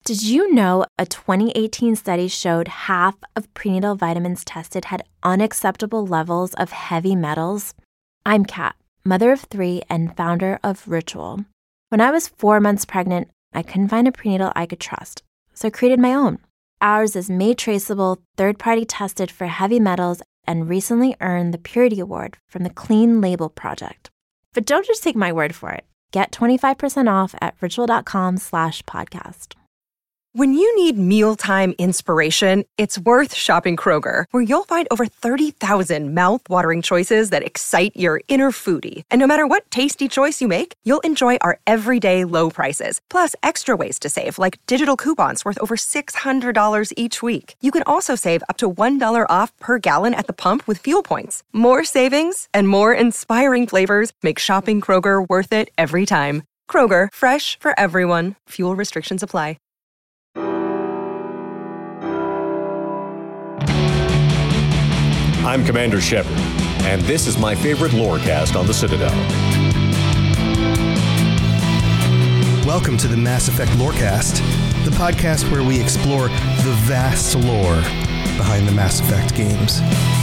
Did you know a 2018 study showed half of prenatal vitamins tested had unacceptable levels of heavy metals? I'm Kat, mother of 3 and founder of Ritual. When I was 4 months pregnant, I couldn't find a prenatal I could trust, so I created my own. Ours is made traceable, third-party tested for heavy metals, and recently earned the Purity Award from the Clean Label Project. But don't just take my word for it. Get 25% off at ritual.com/podcast. When you need mealtime inspiration, it's worth shopping Kroger, where you'll find over 30,000 mouth-watering choices that excite your inner foodie. And no matter what tasty choice you make, you'll enjoy our everyday low prices, plus extra ways to save, like digital coupons worth over $600 each week. You can also save up to $1 off per gallon at the pump with fuel points. More savings and more inspiring flavors make shopping Kroger worth it every time. Kroger, fresh for everyone. Fuel restrictions apply. I'm Commander Shepard, and this is my favorite lorecast on the Citadel. Welcome to the Mass Effect Lorecast, the podcast where we explore the vast lore behind the Mass Effect games.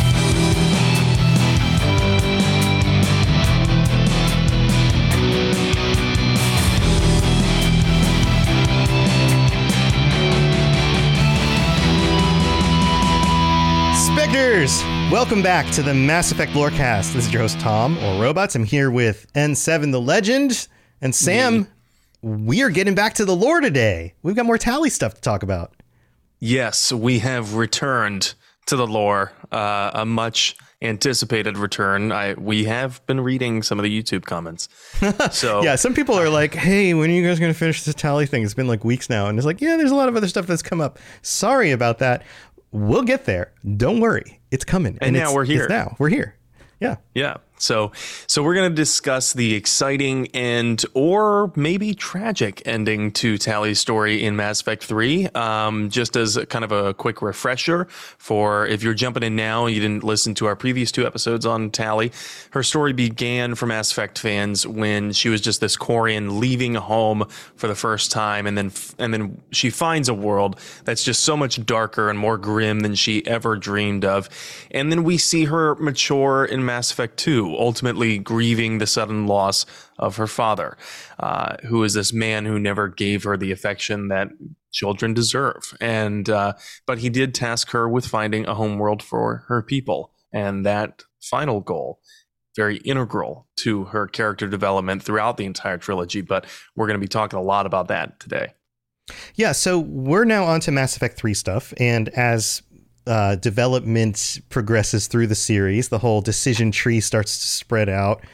Spectres! Welcome back to the Mass Effect Lorecast. This is your host, Tom, or Robots. I'm here with N7 the Legend, and Sam. We are getting back to the lore today. We've got more Tali stuff to talk about. Yes, we have returned to the lore, a much anticipated return. We have been reading some of the YouTube comments. So yeah, some people are like, hey, when are you guys going to finish this Tali thing? It's been like weeks now. And it's like, yeah, there's a lot of other stuff that's come up. Sorry about that. We'll get there. Don't worry. It's coming. And now we're here. We're here. Yeah. Yeah. So we're going to discuss the exciting and or maybe tragic ending to Tali's story in Mass Effect 3. Just as a kind of a quick refresher for if you're jumping in now, you didn't listen to our previous 2 episodes on Tali. Her story began for Mass Effect fans when she was just this Quarian leaving home for the first time, and then she finds a world that's just so much darker and more grim than she ever dreamed of. And then we see her mature in Mass Effect 2. Ultimately grieving the sudden loss of her father, who is this man who never gave her the affection that children deserve. And but he did task her with finding a homeworld for her people. And that final goal, very integral to her character development throughout the entire trilogy. But we're going to be talking a lot about that today. Yeah, so we're now on to Mass Effect 3 stuff. And as development progresses through the series, the whole decision tree starts to spread out.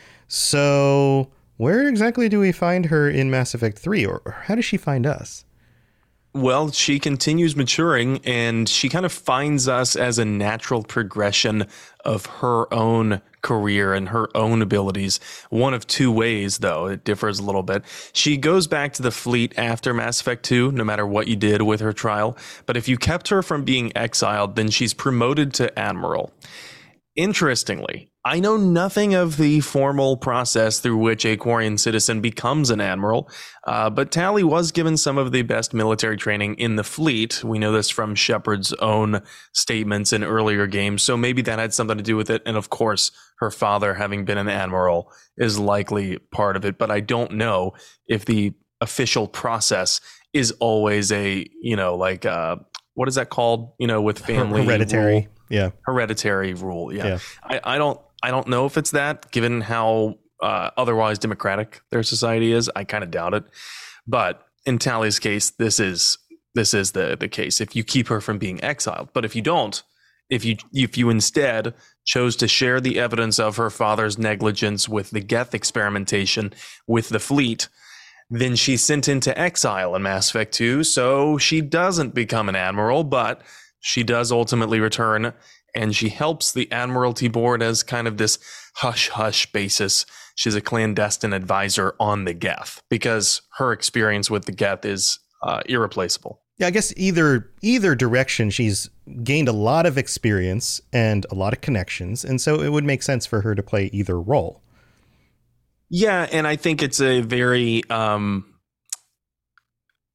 So where exactly do we find her in Mass Effect 3, or how does she find us? Well, she continues maturing, and she kind of finds us as a natural progression of her own career and her own abilities. One of 2 ways, though. It differs a little bit. She goes back to the fleet after Mass Effect 2, no matter what you did with her trial. But if you kept her from being exiled, then she's promoted to Admiral. Interestingly, I know nothing of the formal process through which a Quarian citizen becomes an admiral, but Tali was given some of the best military training in the fleet. We know this from Shepard's own statements in earlier games, so maybe that had something to do with it. And of course, her father, having been an admiral, is likely part of it, but I don't know if the official process is always a, what is that called? With family hereditary rule? Yeah. Hereditary rule. Yeah. I don't know if it's that, given how otherwise democratic their society is. I kind of doubt it. But in Tali's case, this is the case. If you keep her from being exiled, but if you don't, if you instead chose to share the evidence of her father's negligence with the Geth experimentation with the fleet, then she's sent into exile in Mass Effect 2. So she doesn't become an admiral, but she does ultimately return, and she helps the Admiralty Board as kind of this hush-hush basis. She's a clandestine advisor on the Geth because her experience with the Geth is irreplaceable. Yeah, I guess either direction, she's gained a lot of experience and a lot of connections, and so it would make sense for her to play either role. Yeah, and I think it's a very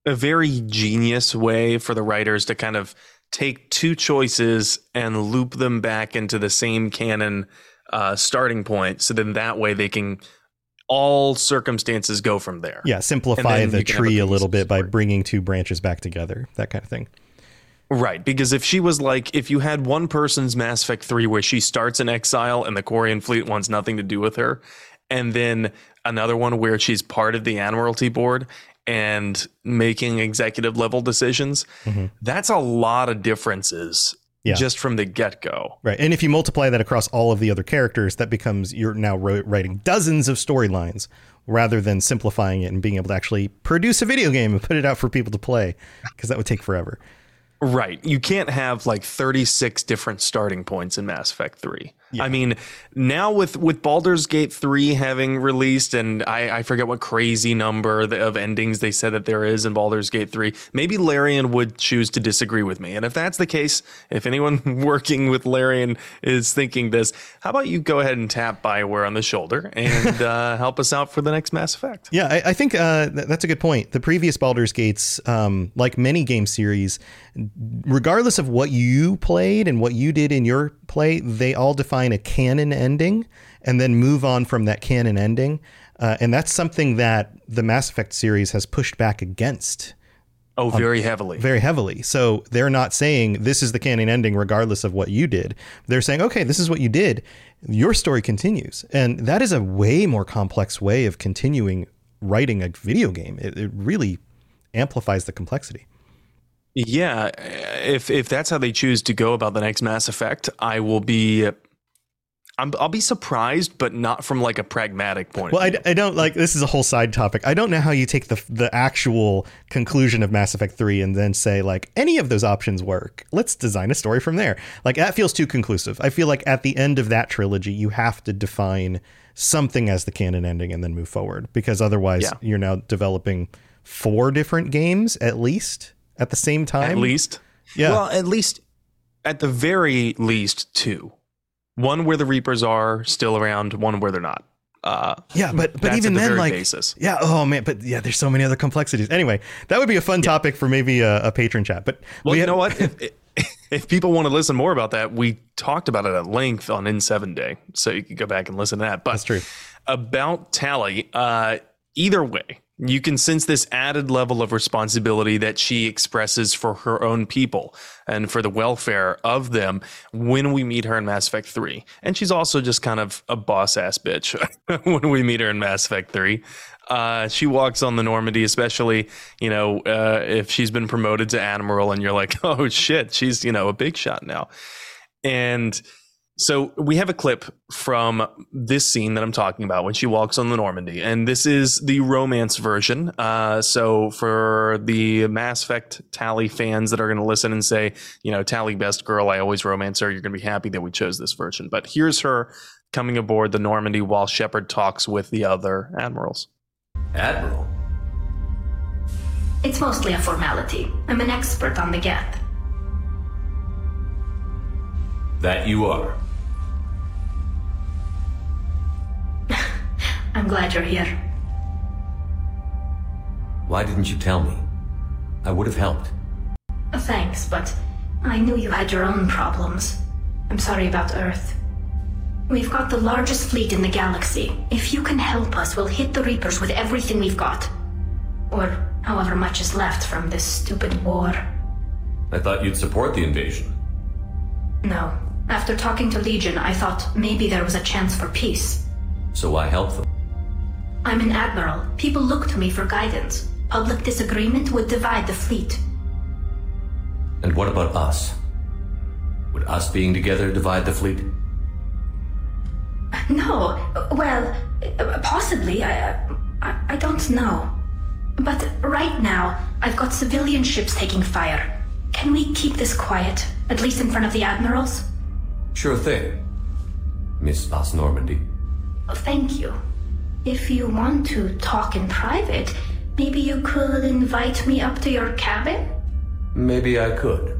a very genius way for the writers to kind of take two choices and loop them back into the same canon starting point. So then that way they can all circumstances go from there. Yeah, simplify the tree a little bit by bringing two branches back together, that kind of thing. Right, because if she was like, if you had one person's Mass Effect 3 where she starts in exile and the Quarian fleet wants nothing to do with her, and then another one where she's part of the Admiralty Board and making executive level decisions, that's a lot of differences just from the get-go. Right. And if you multiply that across all of the other characters, that becomes you're now writing dozens of storylines rather than simplifying it and being able to actually produce a video game and put it out for people to play, because that would take forever. Right. You can't have like 36 different starting points in Mass Effect 3. Yeah. I mean, now with Baldur's Gate 3 having released, and I forget what crazy number of endings they said that there is in Baldur's Gate 3, maybe Larian would choose to disagree with me. And if that's the case, if anyone working with Larian is thinking this, how about you go ahead and tap BioWare on the shoulder and help us out for the next Mass Effect? Yeah, I think that's a good point. The previous Baldur's Gates, like many game series, regardless of what you played and what you did in your play, they all define a canon ending and then move on from that canon ending. And that's something that the Mass Effect series has pushed back against. Oh, very heavily. Very heavily. So they're not saying this is the canon ending regardless of what you did. They're saying, okay, this is what you did. Your story continues. And that is a way more complex way of continuing writing a video game. It really amplifies the complexity. Yeah, if that's how they choose to go about the next Mass Effect, I'll be surprised, but not from like a pragmatic point of view. I don't like, this is a whole side topic. I don't know how you take the actual conclusion of Mass Effect 3 and then say like any of those options work. Let's design a story from there. Like that feels too conclusive. I feel like at the end of that trilogy, you have to define something as the canon ending and then move forward, because otherwise you're now developing 4 different games at least. At the same time? At least. Yeah. Well, at the very least 2. One where the Reapers are still around, one where they're not. Yeah, but even then, like, basis. Yeah, oh man, but yeah, there's so many other complexities. Anyway, that would be a fun topic for maybe a patron chat. But you know what? If people want to listen more about that, we talked about it at length on N7 Day, so you can go back and listen to that. But that's true. About Tali, either way, you can sense this added level of responsibility that she expresses for her own people and for the welfare of them when we meet her in Mass Effect 3. And she's also just kind of a boss-ass bitch when we meet her in Mass Effect 3. She walks on the Normandy, especially, if she's been promoted to Admiral and you're like, oh, shit, she's, a big shot now. And so we have a clip from this scene that I'm talking about when she walks on the Normandy, and this is the romance version. So for the Mass Effect Tali fans that are going to listen and say, Tali best girl, I always romance her, you're going to be happy that we chose this version. But here's her coming aboard the Normandy while Shepard talks with the other admirals. Admiral? It's mostly a formality. I'm an expert on the Geth. That you are. I'm glad you're here. Why didn't you tell me? I would have helped. Thanks, but I knew you had your own problems. I'm sorry about Earth. We've got the largest fleet in the galaxy. If you can help us, we'll hit the Reapers with everything we've got. Or however much is left from this stupid war. I thought you'd support the invasion. No. After talking to Legion, I thought maybe there was a chance for peace. So I helped them. I'm an admiral. People look to me for guidance. Public disagreement would divide the fleet. And what about us? Would us being together divide the fleet? No. Well, possibly. I don't know. But right now, I've got civilian ships taking fire. Can we keep this quiet, at least in front of the admirals? Sure thing, Miss Os Normandy. Thank you. If you want to talk in private, maybe you could invite me up to your cabin? Maybe I could.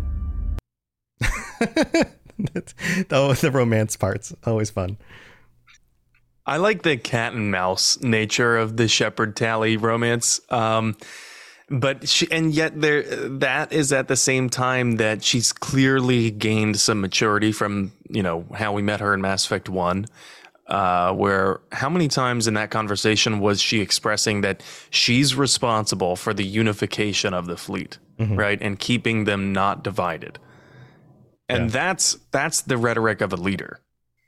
The romance part's always fun. I like the cat and mouse nature of the Shepard Tali romance. But that is at the same time that she's clearly gained some maturity from, how we met her in Mass Effect 1. Where how many times in that conversation was she expressing that she's responsible for the unification of the fleet, right? And keeping them not divided. And that's the rhetoric of a leader.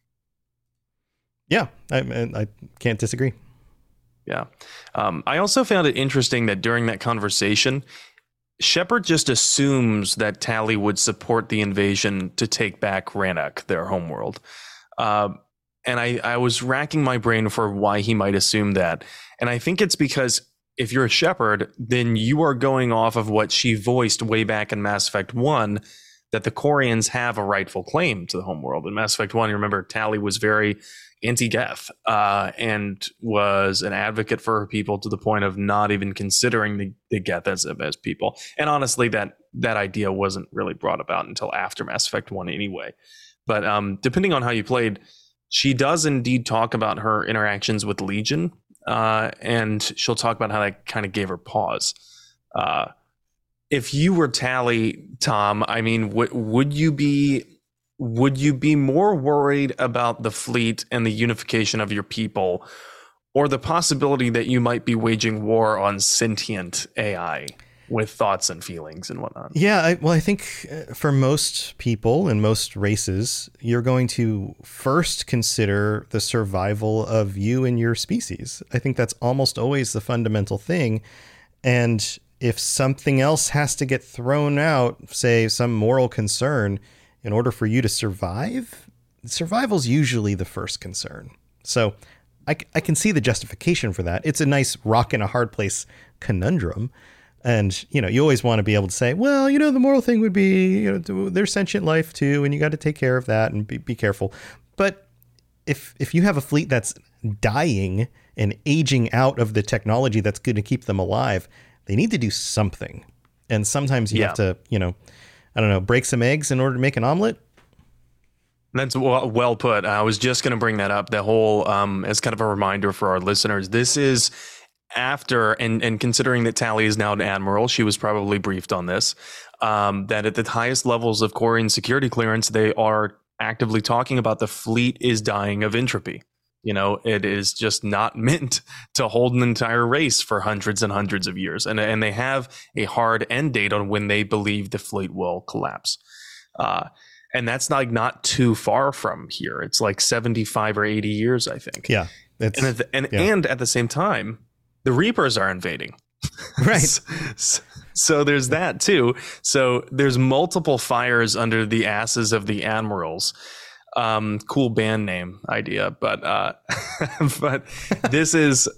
Yeah, I can't disagree. Yeah. I also found it interesting that during that conversation, Shepard just assumes that Tali would support the invasion to take back Rannoch, their homeworld. And I was racking my brain for why he might assume that. And I think it's because if you're a Shepard, then you are going off of what she voiced way back in Mass Effect 1, that the Quarians have a rightful claim to the homeworld. In Mass Effect 1, you remember Tali was very anti-Geth and was an advocate for her people to the point of not even considering the Geth as people. And honestly, that idea wasn't really brought about until after Mass Effect 1 anyway. But depending on how you played, she does indeed talk about her interactions with Legion, and she'll talk about how that kind of gave her pause. If you were Tali, Tom, I mean, would you be more worried about the fleet and the unification of your people, or the possibility that you might be waging war on sentient AI with thoughts and feelings and whatnot? Yeah, I think for most people and most races, you're going to first consider the survival of you and your species. I think that's almost always the fundamental thing. And if something else has to get thrown out, say some moral concern, in order for you to survive, survival's usually the first concern. So I can see the justification for that. It's a nice rock in a hard place conundrum. And, you always want to be able to say, well, the moral thing would be, there's sentient life too, and you got to take care of that and be careful. But if you have a fleet that's dying and aging out of the technology that's going to keep them alive, they need to do something. And sometimes you have to, break some eggs in order to make an omelet. That's well put. I was just going to bring that up. The whole, as kind of a reminder for our listeners, this is after, and considering that Tali is now an admiral, she was probably briefed on this, that at the highest levels of Quarian security clearance, they are actively talking about the fleet is dying of entropy. It is just not meant to hold an entire race for hundreds and hundreds of years. And they have a hard end date on when they believe the fleet will collapse. And that's not too far from here. It's like 75 or 80 years, I think. Yeah. And at the same time, the Reapers are invading. Right. So there's that too. So there's multiple fires under the asses of the admirals. Cool band name idea, but but this is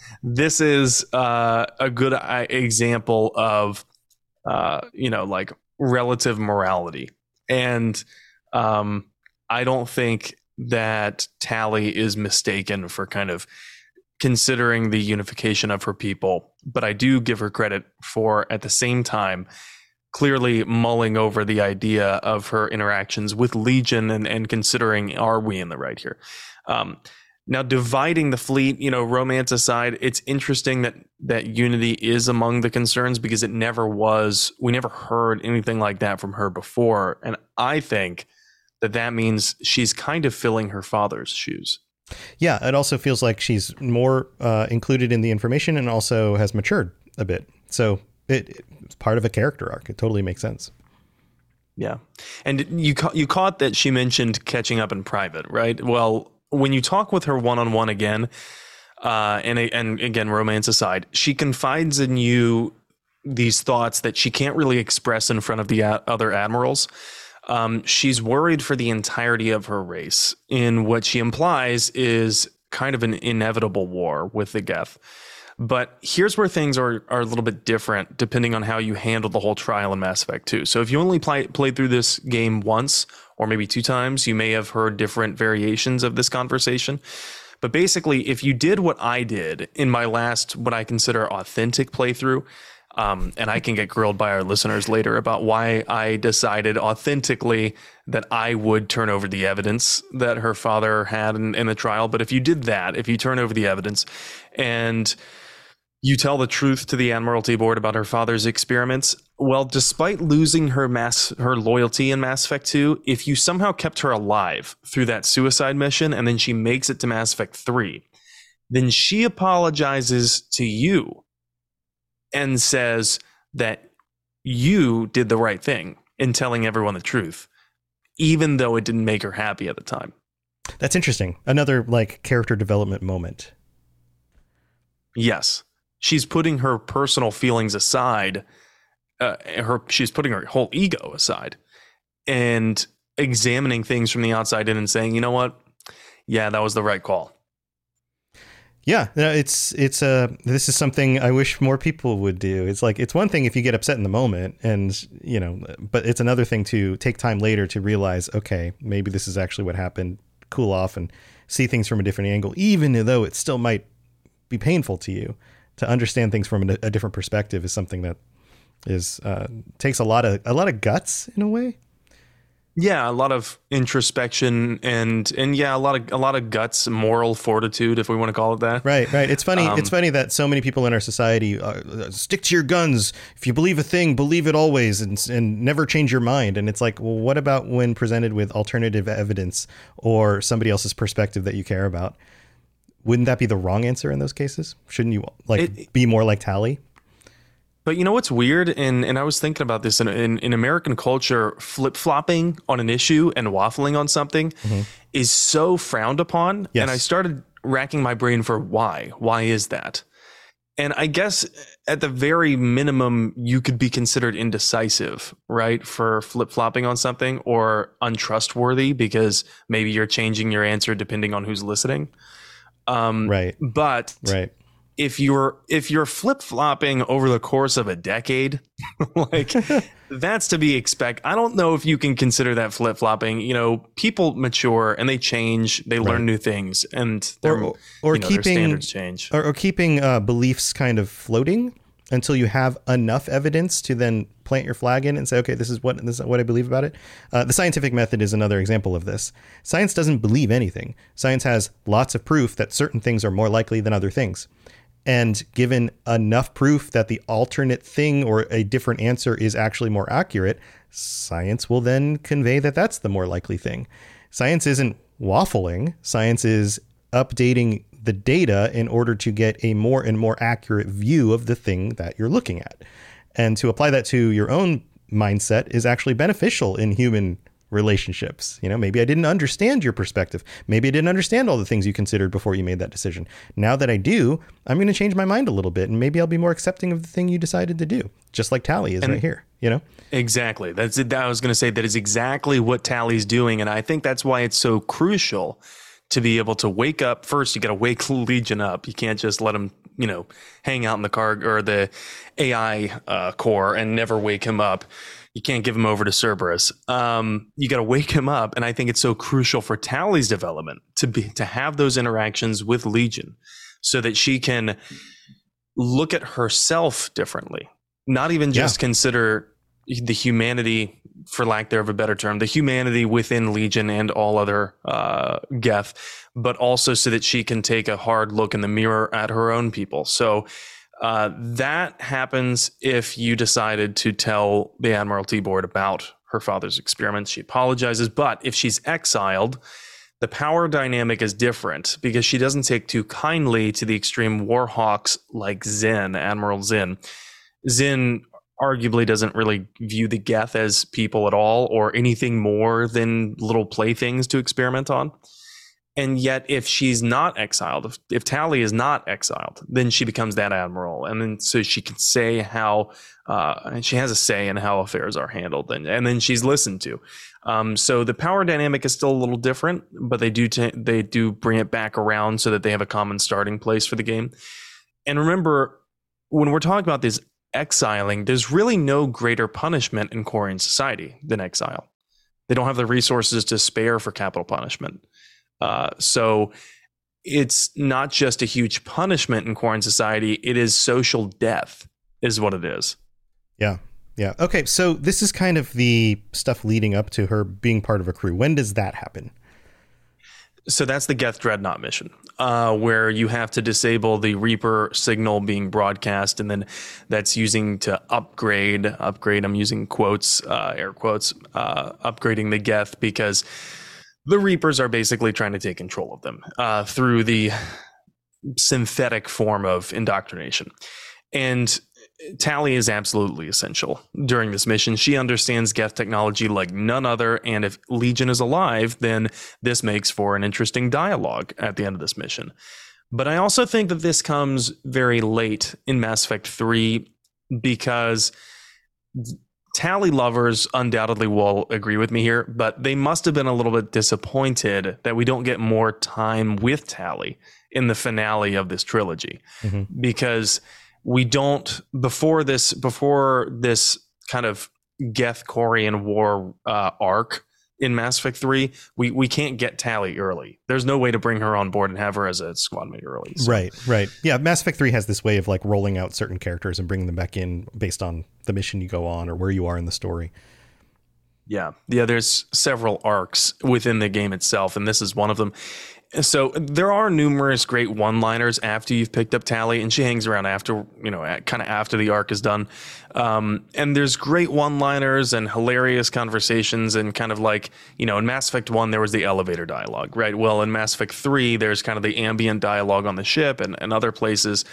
a good example of relative morality. And I don't think that Tali is mistaken for kind of considering the unification of her people, but I do give her credit for, at the same time, clearly mulling over the idea of her interactions with Legion and considering, are we in the right here? Now, dividing the fleet, romance aside, it's interesting that unity is among the concerns, because it never was. We never heard anything like that from her before. And I think that means she's kind of filling her father's shoes. Yeah, it also feels like she's more included in the information and also has matured a bit. So it's part of a character arc. It totally makes sense. Yeah. And you caught that she mentioned catching up in private, right? Well, when you talk with her one-on-one again, and again, romance aside, she confides in you these thoughts that she can't really express in front of the other admirals. She's worried for the entirety of her race, in what she implies is kind of an inevitable war with the Geth. But here's where things are a little bit different depending on how you handle the whole trial in Mass Effect 2. So if you only played through this game once or maybe 2 times, you may have heard different variations of this conversation. But basically, if you did what I did in my last, what I consider authentic playthrough, and I can get grilled by our listeners later about why I decided authentically that I would turn over the evidence that her father had in the trial. But if you did that, if you turn over the evidence and You tell the truth to the Admiralty Board about her father's experiments. Well, despite losing her loyalty in Mass Effect 2, if you somehow kept her alive through that suicide mission and then she makes it to Mass Effect 3, then she apologizes to you and says that you did the right thing in telling everyone the truth, even though it didn't make her happy at the time. That's interesting. Another like character development moment. Yes. She's putting her personal feelings aside. She's putting her whole ego aside and examining things from the outside in and saying, you know what? Yeah, that was the right call. Yeah, this is something I wish more people would do. It's like, it's one thing if you get upset in the moment and, you know, but it's another thing to take time later to realize, okay, maybe this is actually what happened, cool off and see things from a different angle, even though it still might be painful to you. To understand things from a different perspective is something that takes a lot of guts in a way. Yeah, a lot of introspection and yeah, a lot of guts, moral fortitude, if we want to call it that. Right. It's funny. It's funny that so many people in our society stick to your guns. If you believe a thing, believe it always, and never change your mind. And it's like, well, what about when presented with alternative evidence or somebody else's perspective that you care about? Wouldn't that be the wrong answer in those cases? Shouldn't you be more like Tali? But you know what's weird? And I was thinking about this in American culture, flip-flopping on an issue and waffling on something is so frowned upon. Yes. And I started racking my brain for why. Why is that? And I guess at the very minimum, you could be considered indecisive, right? For flip-flopping on something, or untrustworthy because maybe you're changing your answer depending on who's listening. Right. But if you're flip-flopping over the course of a decade, like that's to be expected. I don't know if you can consider that flip-flopping. You know, people mature and they change, they learn new things, and their standards change. Or keeping beliefs kind of floating until you have enough evidence to then plant your flag in and say, okay, this is what I believe about it. The scientific method is another example of this. Science doesn't believe anything. Science has lots of proof that certain things are more likely than other things. And given enough proof that the alternate thing or a different answer is actually more accurate, science will then convey that that's the more likely thing. Science isn't waffling. Science is updating the data in order to get a more and more accurate view of the thing that you're looking at. And to apply that to your own mindset is actually beneficial in human relationships. You know, maybe I didn't understand your perspective. Maybe I didn't understand all the things you considered before you made that decision. Now that I do, I'm going to change my mind a little bit, and maybe I'll be more accepting of the thing you decided to do, just like Tali is right here, you know? Exactly. That's it. I was going to say that is exactly what Tali's doing. And I think that's why it's so crucial to be able to wake up. First, you got to wake Legion up. You can't just let him, hang out in the car or the AI core and never wake him up. You can't give him over to Cerberus. You got to wake him up. And I think it's so crucial for Tali's development to have those interactions with Legion so that she can look at herself differently, not even just consider the humanity, for lack thereof a better term, the humanity within Legion and all other Geth, but also so that she can take a hard look in the mirror at her own people. So that happens if you decided to tell the Admiralty Board about her father's experiments. She apologizes, but if she's exiled, the power dynamic is different because she doesn't take too kindly to the extreme warhawks like Zin, Admiral Zin. Zin arguably doesn't really view the Geth as people at all or anything more than little playthings to experiment on. And yet, if she's not exiled, if Tali is not exiled, then she becomes that admiral. And then so she can say how, and she has a say in how affairs are handled. And then she's listened to. So the power dynamic is still a little different, but they do bring it back around so that they have a common starting place for the game. And remember, when we're talking about this exiling, there's really no greater punishment in Quarian society than exile. They don't have the resources to spare for capital punishment. So it's not just a huge punishment in Quarian society. It is social death is what it is. Yeah. Yeah. Okay. So this is kind of the stuff leading up to her being part of a crew. When does that happen? So that's the Geth Dreadnought mission, where you have to disable the Reaper signal being broadcast, and then that's using to upgrade, I'm using quotes, air quotes, upgrading the Geth, because the Reapers are basically trying to take control of them through the synthetic form of indoctrination. And Tali is absolutely essential during this mission. She understands Geth technology like none other, and if Legion is alive, then this makes for an interesting dialogue at the end of this mission. But I also think that this comes very late in Mass Effect 3, because Tali lovers undoubtedly will agree with me here, but they must have been a little bit disappointed that we don't get more time with Tali in the finale of this trilogy, because we don't, before this kind of Geth-Corian war arc in Mass Effect 3, we can't get Tali early. There's no way to bring her on board and have her as a squad mate early. So. Right. Yeah, Mass Effect 3 has this way of like rolling out certain characters and bringing them back in based on the mission you go on or where you are in the story. Yeah, there's several arcs within the game itself, and this is one of them. So there are numerous great one-liners after you've picked up Tali, and she hangs around after, kind of after the arc is done. And there's great one-liners and hilarious conversations, and kind of like, in Mass Effect 1, there was the elevator dialogue, right? Well, in Mass Effect 3, there's kind of the ambient dialogue on the ship and other places.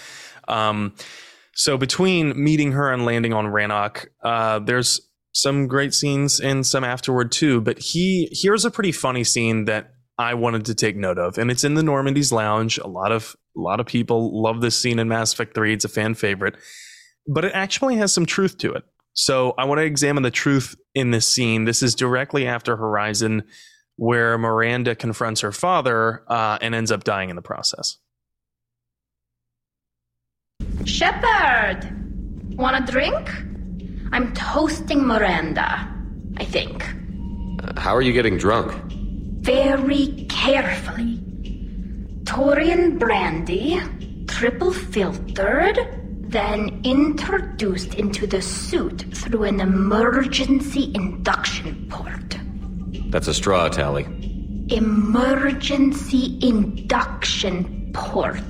So between meeting her and landing on Rannoch, there's some great scenes and some afterward too. But here's a pretty funny scene that I wanted to take note of, and it's in the Normandy's Lounge. A lot of people love this scene in Mass Effect 3. It's a fan favorite, but it actually has some truth to it. So I want to examine the truth in this scene. This is directly after Horizon, where Miranda confronts her father and ends up dying in the process. Shepard, want a drink? I'm toasting Miranda, I think. How are you getting drunk? Very carefully. Taurian brandy, triple filtered, then introduced into the suit through an emergency induction port. That's a straw, Tali. Emergency induction port.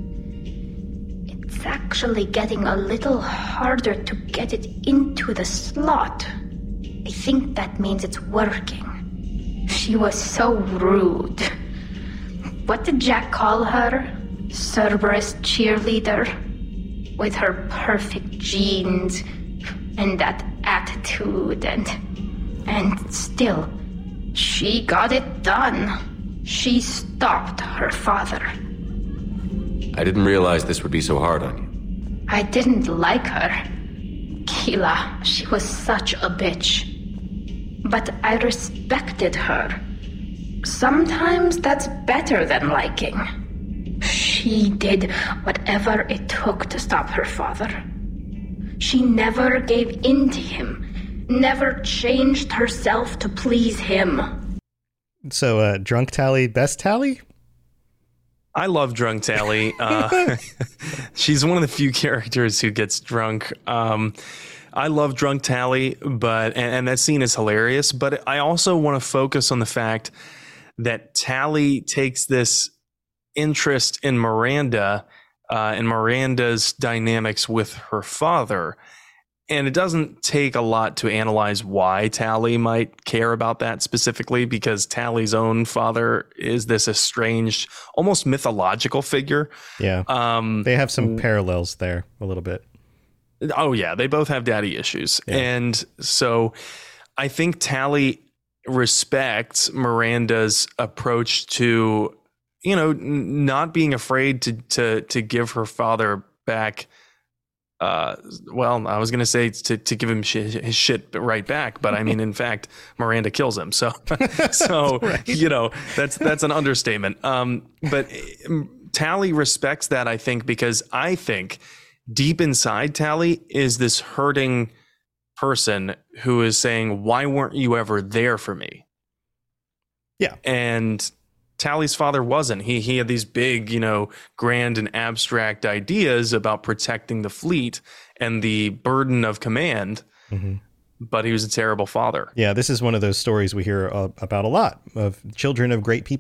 It's actually getting a little harder to get it into the slot. I think that means it's working. She was so rude. What did Jack call her? Cerberus cheerleader? With her perfect genes and that attitude and still, she got it done. She stopped her father. I didn't realize this would be so hard on you. I didn't like her. Keela, she was such a bitch. But I respected her. Sometimes that's better than liking. She did whatever it took to stop her father. She never gave in to him, never changed herself to please him. So, drunk Tali, best Tali? I love drunk Tali. She's one of the few characters who gets drunk. I love drunk Tali, but and that scene is hilarious. But I also want to focus on the fact that Tali takes this interest in Miranda and Miranda's dynamics with her father. And it doesn't take a lot to analyze why Tali might care about that specifically, because Tali's own father is this estranged, almost mythological figure. Yeah. They have some parallels there a little bit. Oh, yeah. They both have daddy issues. Yeah. And so I think Tali respects Miranda's approach to, not being afraid to give her father back. Well, I was going to say to give him his shit right back, but I mean, in fact, Miranda kills him. So right. That's an understatement. But Tali respects that, I think, because I think deep inside Tali is this hurting person who is saying, why weren't you ever there for me? Yeah. And Tali's father wasn't. He had these big, grand and abstract ideas about protecting the fleet and the burden of command, but he was a terrible father. Yeah, this is one of those stories we hear about a lot of children of great people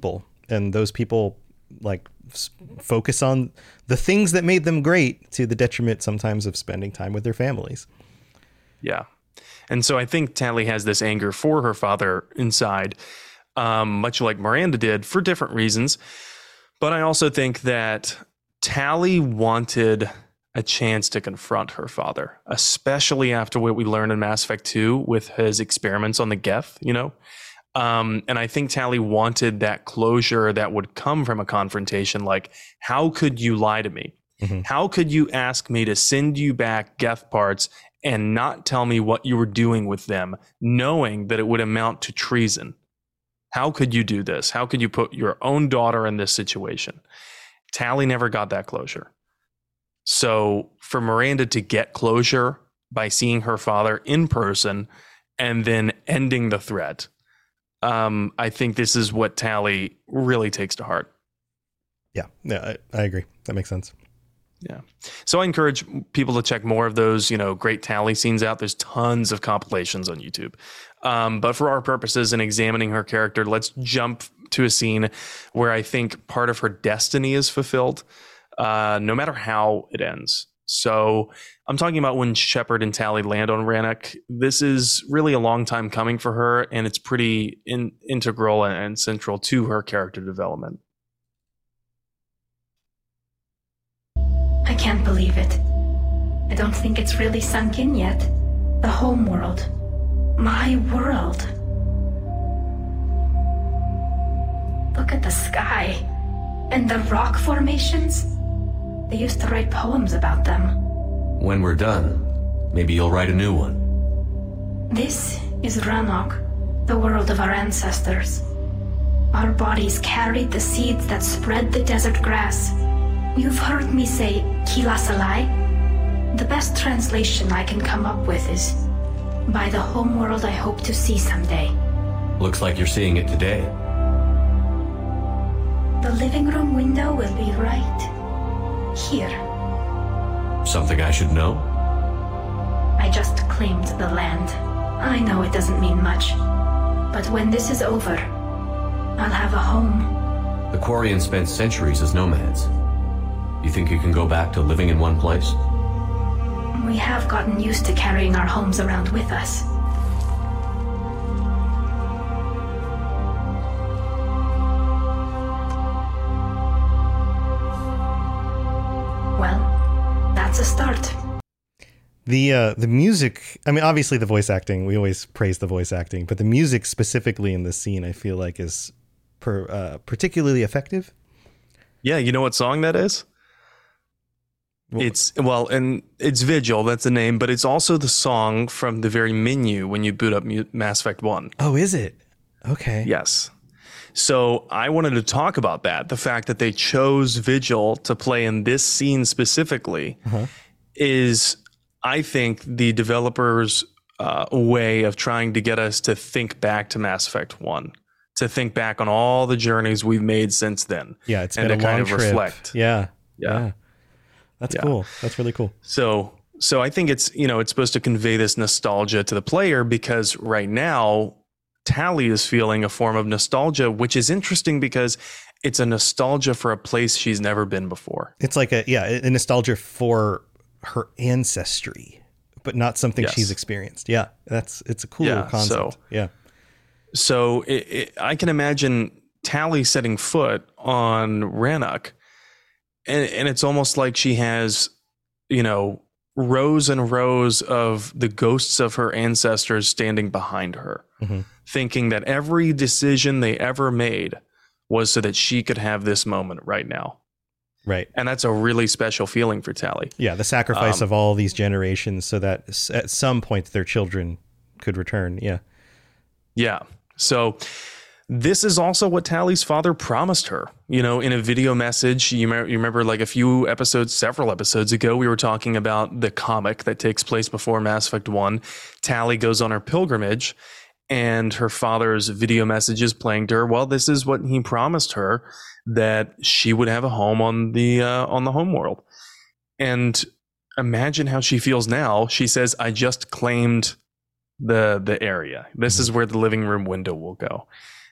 and those people like focus on the things that made them great to the detriment sometimes of spending time with their families. Yeah. And so I think Tally has this anger for her father inside, much like Miranda did, for different reasons. But I also think that Tally wanted a chance to confront her father, especially after what we learned in Mass Effect 2 with his experiments on the Geth, you know? And I think Tally wanted that closure that would come from a confrontation. Like, how could you lie to me? Mm-hmm. How could you ask me to send you back Geth parts and not tell me what you were doing with them, knowing that it would amount to treason? How could you do this? How could you put your own daughter in this situation? Tally never got that closure. So for Miranda to get closure by seeing her father in person and then ending the threat, I think this is what Tally really takes to heart. Yeah, I agree. That makes sense. Yeah. So I encourage people to check more of those, great Tally scenes out. There's tons of compilations on YouTube. But for our purposes in examining her character, let's jump to a scene where I think part of her destiny is fulfilled, no matter how it ends. So I'm talking about when Shepard and Tally land on Rannoch. This is really a long time coming for her, and it's pretty integral and central to her character development. I can't believe it. I don't think it's really sunk in yet. The home world. My world. Look at the sky. And the rock formations. They used to write poems about them. When we're done, maybe you'll write a new one. This is Rannoch, the world of our ancestors. Our bodies carried the seeds that spread the desert grass. You've heard me say Kila Salai? The best translation I can come up with is by the homeworld I hope to see someday. Looks like you're seeing it today. The living room window will be right here. Something I should know? I just claimed the land. I know it doesn't mean much, but when this is over, I'll have a home. The Quarians spent centuries as nomads. You think you can go back to living in one place? We have gotten used to carrying our homes around with us. Well, that's a start. The music, I mean, obviously the voice acting, we always praise the voice acting, but the music specifically in this scene, I feel like is particularly effective. Yeah, you know what song that is? It's Vigil, that's the name, but it's also the song from the very menu when you boot up Mass Effect 1. Oh, is it? Okay. Yes. So I wanted to talk about that. The fact that they chose Vigil to play in this scene specifically is, I think, the developers' way of trying to get us to think back to Mass Effect 1, to think back on all the journeys we've made since then. Yeah, it's been a long trip. Reflect. Yeah. That's cool. That's really cool. So I think it's supposed to convey this nostalgia to the player, because right now Tally is feeling a form of nostalgia, which is interesting because it's a nostalgia for a place she's never been before. It's like a nostalgia for her ancestry, but not something she's experienced. Yeah, it's a cool little concept. So I can imagine Tally setting foot on Rannoch, and it's almost like she has, rows and rows of the ghosts of her ancestors standing behind her, thinking that every decision they ever made was so that she could have this moment right now. Right. And that's a really special feeling for Tally. Yeah, the sacrifice of all these generations so that at some point their children could return. Yeah. Yeah. So this is also what Tally's father promised her, in a video message. You remember like several episodes ago, we were talking about the comic that takes place before Mass Effect 1. Tally goes on her pilgrimage and her father's video message is playing to her. Well, this is what he promised her, that she would have a home on the home world. And imagine how she feels now. She says, I just claimed the area. This is where the living room window will go.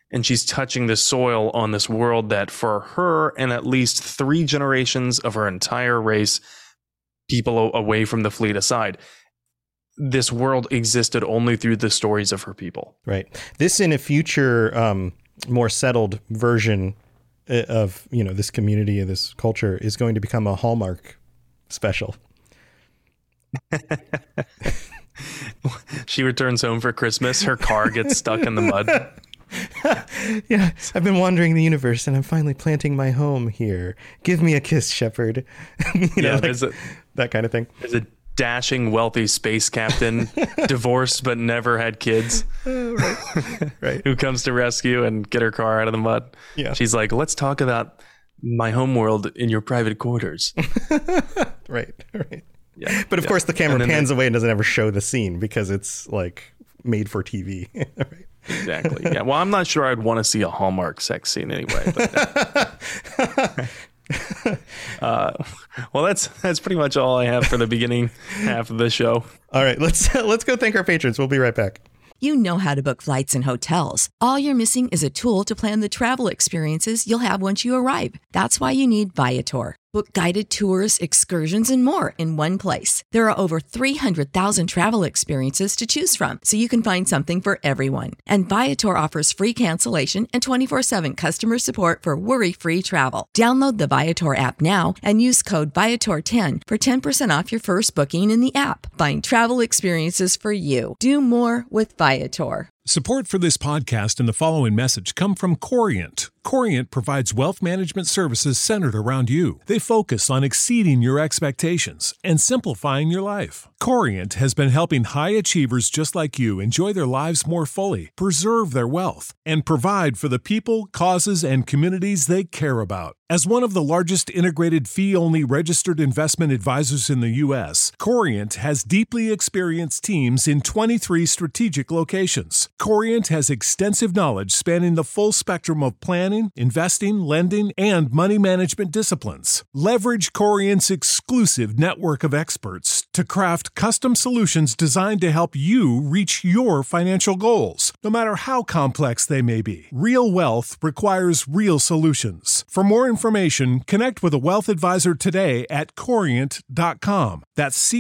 and she's touching the soil on this world that for her and at least 3 generations of her entire race, people away from the fleet aside, this world existed only through the stories of her people. Right. This in a future more settled version of, this community, of this culture, is going to become a Hallmark special. She returns home for Christmas. Her car gets stuck in the mud. Yeah, I've been wandering the universe and I'm finally planting my home here. Give me a kiss, Shepard. That kind of thing. There's a dashing, wealthy space captain, divorced but never had kids, right. who comes to rescue and get her car out of the mud. Yeah. She's like, let's talk about my homeworld in your private quarters. Right. Yeah. But of course the camera pans away and doesn't ever show the scene because it's like made for TV. Right. Exactly. Yeah. Well, I'm not sure I'd want to see a Hallmark sex scene anyway. But, well, that's pretty much all I have for the beginning half of the show. All right, let's go thank our patrons. We'll be right back. You know how to book flights and hotels. All you're missing is a tool to plan the travel experiences you'll have once you arrive. That's why you need Viator. Book guided tours, excursions, and more in one place. There are over 300,000 travel experiences to choose from, so you can find something for everyone. And Viator offers free cancellation and 24/7 customer support for worry-free travel. Download the Viator app now and use code Viator10 for 10% off your first booking in the app. Find travel experiences for you. Do more with Viator. Support for this podcast and the following message come from Corient. Corient provides wealth management services centered around you. They focus on exceeding your expectations and simplifying your life. Corient has been helping high achievers just like you enjoy their lives more fully, preserve their wealth, and provide for the people, causes, and communities they care about. As one of the largest integrated fee-only registered investment advisors in the U.S., Corient has deeply experienced teams in 23 strategic locations. Corient has extensive knowledge spanning the full spectrum of planning, investing, lending, and money management disciplines. Leverage Corient's exclusive network of experts to craft custom solutions designed to help you reach your financial goals, no matter how complex they may be. Real wealth requires real solutions. For more information, connect with a wealth advisor today at Corient.com. That's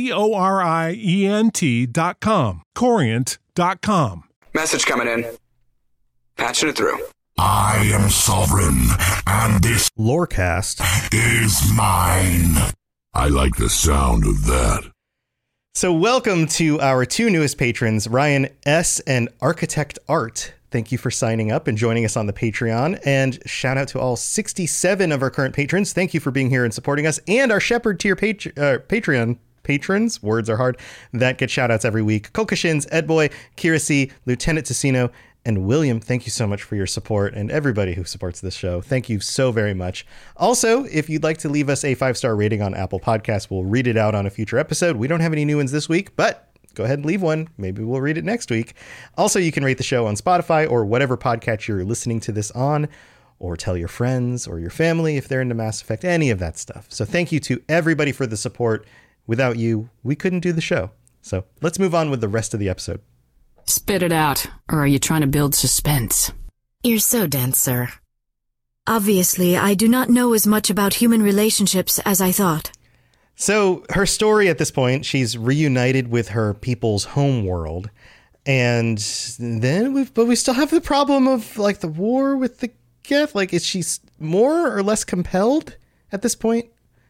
Corient.com. Corient.com. Message coming in. Patching it through. I am sovereign, and this Lorecast is mine. I like the sound of that. So welcome to our 2 newest patrons, Ryan S. and Architect Art. Thank you for signing up and joining us on the Patreon. And shout out to all 67 of our current patrons. Thank you for being here and supporting us. And our Shepherd tier Patreon patrons, words are hard, that get shout outs every week. Kokashins, Edboy, Kira C, Lieutenant Tessino, and William. Thank you so much for your support, and everybody who supports this show. Thank you so very much. Also, if you'd like to leave us a 5-star rating on Apple Podcasts, we'll read it out on a future episode. We don't have any new ones this week, but go ahead and leave one. Maybe we'll read it next week. Also, you can rate the show on Spotify or whatever podcast you're listening to this on, or tell your friends or your family if they're into Mass Effect, any of that stuff. So thank you to everybody for the support. Without you, we couldn't do the show. So let's move on with the rest of the episode. Spit it out, or are you trying to build suspense? You're so dense, sir. Obviously, I do not know as much about human relationships as I thought. So her story at this point, she's reunited with her people's home world. And then we still have the problem of like the war with the Geth. Like, is she more or less compelled at this point?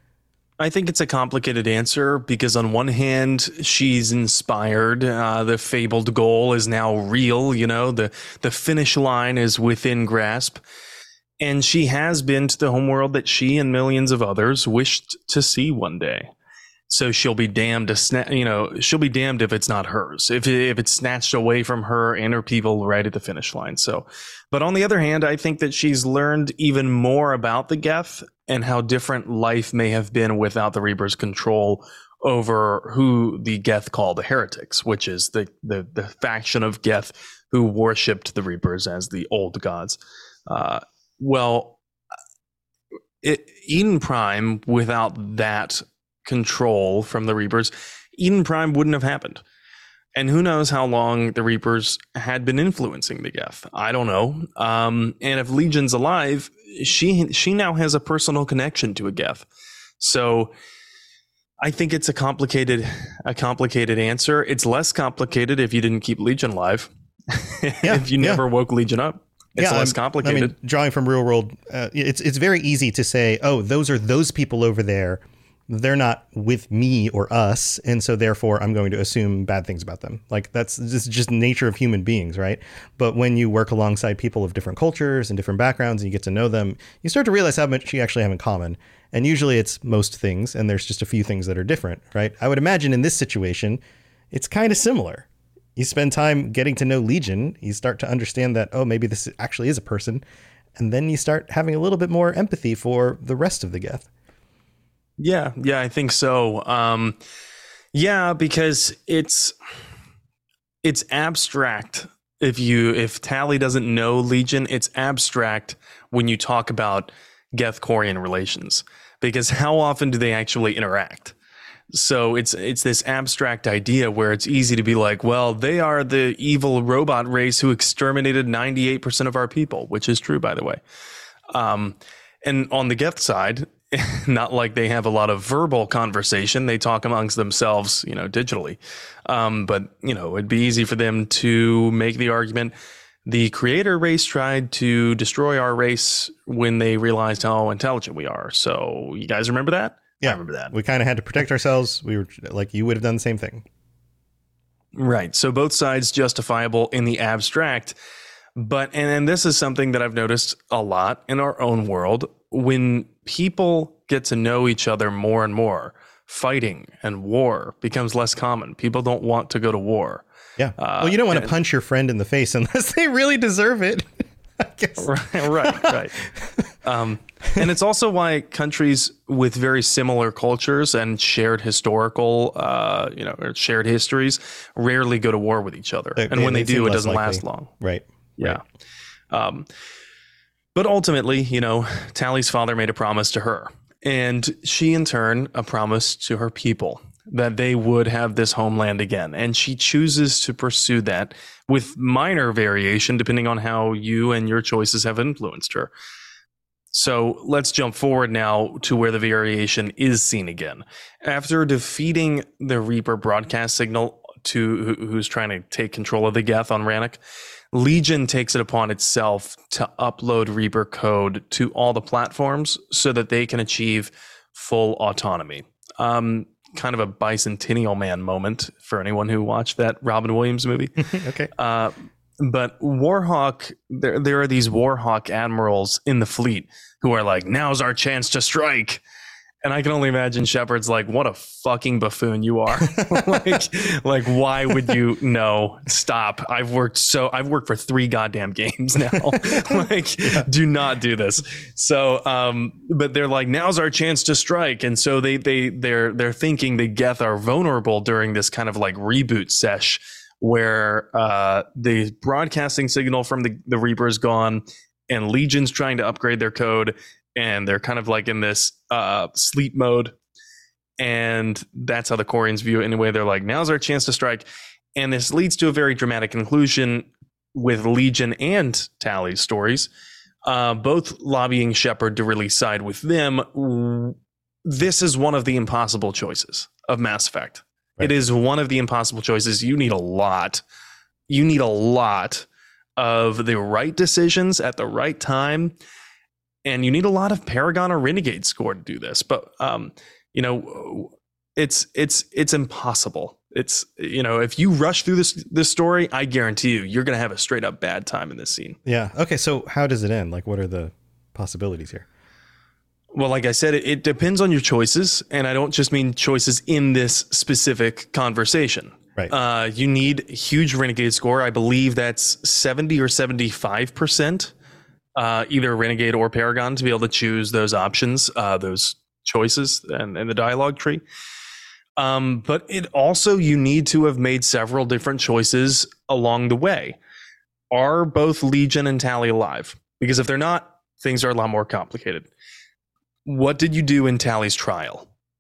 I think it's a complicated answer because on one hand, she's inspired. The fabled goal is now real. You know, the finish line is within grasp. And she has been to the homeworld that she and millions of others wished to see one day. So she'll be damned she'll be damned if it's not hers, if it's snatched away from her and her people right at the finish line. So, but on the other hand, I think that she's learned even more about the Geth and how different life may have been without the Reaper's control over who the Geth call the heretics, which is the faction of Geth who worshipped the Reapers as the old gods. Eden Prime, without that control from the Reapers, Eden Prime wouldn't have happened. And who knows how long the Reapers had been influencing the Geth? I don't know. And if Legion's alive, she now has a personal connection to a Geth. So I think it's a complicated answer. It's less complicated if you didn't keep Legion alive. If you never woke Legion up. It's less complicated. I mean, drawing from real world, it's very easy to say, oh, those are those people over there. They're not with me or us, and so therefore I'm going to assume bad things about them. Like that's just nature of human beings, right? But when you work alongside people of different cultures and different backgrounds and you get to know them, you start to realize how much you actually have in common. And usually it's most things, and there's just a few things that are different, right? I would imagine in this situation, it's kind of similar. You spend time getting to know Legion, you start to understand that, oh, maybe this actually is a person, and then you start having a little bit more empathy for the rest of the Geth. Yeah, I think so. Because it's abstract. If Tali doesn't know Legion, it's abstract when you talk about Geth-Quarian relations, because how often do they actually interact? So it's this abstract idea where it's easy to be like, well, they are the evil robot race who exterminated 98% of our people, which is true, by the way. And on the Geth side, not like they have a lot of verbal conversation. They talk amongst themselves, digitally. But, it'd be easy for them to make the argument. The creator race tried to destroy our race when they realized how intelligent we are. So you guys remember that? Yeah, I remember that. We kind of had to protect ourselves. We were like, you would have done the same thing. Right. So both sides justifiable in the abstract. But, and this is something that I've noticed a lot in our own world. When people get to know each other more and more, fighting and war becomes less common. People don't want to go to war. Yeah. Well, you don't want to punch your friend in the face unless they really deserve it, I guess. Right. And it's also why countries with very similar cultures and shared historical, or shared histories rarely go to war with each other. And when they do, it doesn't last long. Right. Yeah. But ultimately, Tali's father made a promise to her, and she in turn a promise to her people that they would have this homeland again. And she chooses to pursue that with minor variation depending on how you and your choices have influenced her. So let's jump forward now to where the variation is seen again. After defeating the Reaper broadcast signal to who's trying to take control of the Geth on Rannoch, Legion takes it upon itself to upload Reaper code to all the platforms so that they can achieve full autonomy. Kind of a Bicentennial Man moment for anyone who watched that Robin Williams movie. Okay. But Warhawk, there are these Warhawk admirals in the fleet who are like, now's our chance to strike. And I can only imagine Shepard's like, what a fucking buffoon you are. like, why would you? No, stop. I've worked for 3 goddamn games now. Do not do this. So, but they're like, now's our chance to strike. And so they're thinking the Geth are vulnerable during this kind of like reboot sesh where the broadcasting signal from the Reaper is gone and Legion's trying to upgrade their code. And they're kind of like in this sleep mode. And that's how the Quarians view it anyway. They're like, now's our chance to strike. And this leads to a very dramatic conclusion with Legion and Tali's stories, both lobbying Shepard to really side with them. This is one of the impossible choices of Mass Effect. Right. It is one of the impossible choices. You need a lot. Of the right decisions at the right time. And you need a lot of Paragon or Renegade score to do this, but it's impossible. It's if you rush through this story, I guarantee you're going to have a straight up bad time in this scene. Yeah. Okay. So how does it end? Like, what are the possibilities here? Well, like I said, it depends on your choices, and I don't just mean choices in this specific conversation. Right. You need huge Renegade score. I believe that's 70 or 75%. Either Renegade or Paragon to be able to choose those options, those choices and the dialogue tree. But it also, you need to have made several different choices along the way. Are both Legion and Tali alive? Because if they're not, things are a lot more complicated. What did you do in Tali's trial?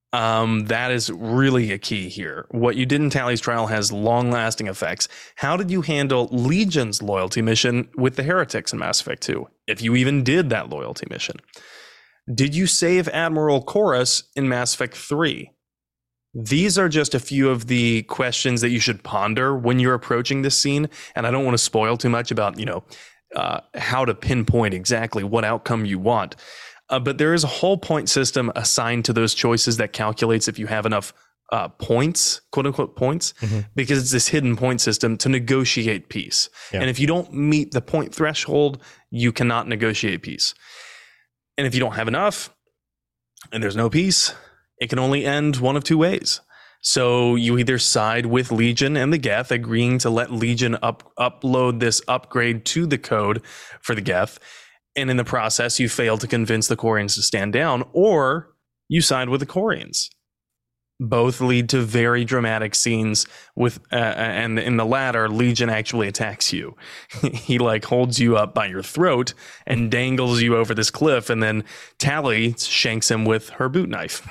That is really a key here. What you did in Tally's trial has long-lasting effects. How did you handle Legion's loyalty mission with the heretics in Mass Effect 2, if you even did that loyalty mission? Did you save Admiral Chorus in Mass Effect 3? These are just a few of the questions that you should ponder when you're approaching this scene. And I don't want to spoil too much about, how to pinpoint exactly what outcome you want. But there is a whole point system assigned to those choices that calculates if you have enough points, quote unquote points, because it's this hidden point system to negotiate peace. Yeah. And if you don't meet the point threshold, you cannot negotiate peace. And if you don't have enough and there's no peace, it can only end one of two ways. So you either side with Legion and the Geth, agreeing to let Legion upload this upgrade to the code for the Geth, and in the process, you fail to convince the Quarians to stand down, or you side with the Quarians. Both lead to very dramatic scenes with, and in the latter, Legion actually attacks you. He holds you up by your throat and dangles you over this cliff, and then Tally shanks him with her boot knife.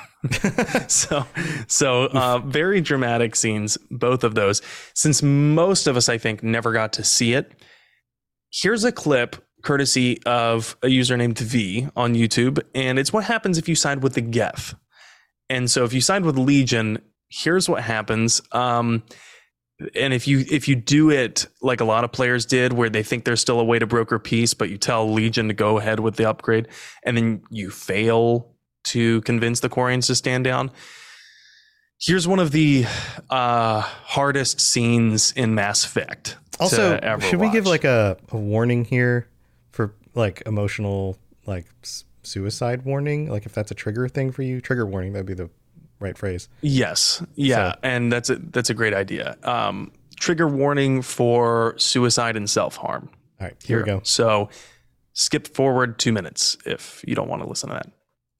So very dramatic scenes, both of those. Since most of us, I think, never got to see it, here's a clip courtesy of a user named V on YouTube, and it's what happens if you side with the Geth. And so if you side with Legion, here's what happens. And if you do it like a lot of players did, where they think there's still a way to broker peace, but you tell Legion to go ahead with the upgrade, and then you fail to convince the Quarians to stand down. Here's one of the hardest scenes in Mass Effect. Also, should we give a warning here for emotional suicide warning? If that's a trigger thing for you, trigger warning, that'd be the right phrase. Yes. Yeah. So. And that's a great idea. Trigger warning for suicide and self-harm. All right, here we go. So skip forward 2 minutes if you don't want to listen to that.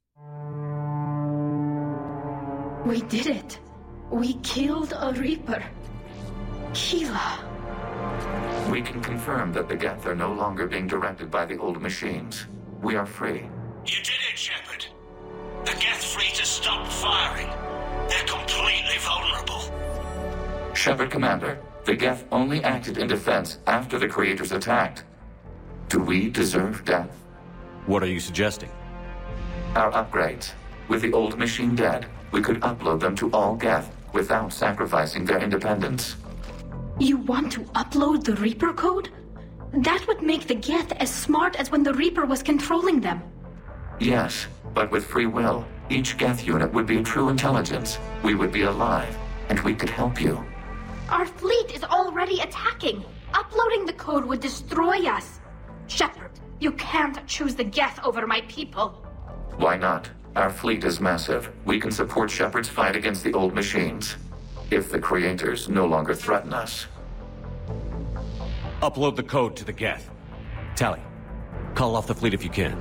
We did it. We killed a Reaper. Keela. We can confirm that the Geth are no longer being directed by the old machines. We are free. You did it, Shepard. The Geth fleet has stopped firing. They're completely vulnerable. Shepard, Commander, the Geth only acted in defense after the Creators attacked. Do we deserve death? What are you suggesting? Our upgrades. With the old machine dead, we could upload them to all Geth without sacrificing their independence. You want to upload the Reaper code? That would make the Geth as smart as when the Reaper was controlling them. Yes, but with free will, each Geth unit would be true intelligence. We would be alive, and we could help you. Our fleet is already attacking. Uploading the code would destroy us. Shepard, you can't choose the Geth over my people. Why not? Our fleet is massive. We can support Shepard's fight against the old machines. If the Creators no longer threaten us. Upload the code to the Geth. Tally, call off the fleet if you can.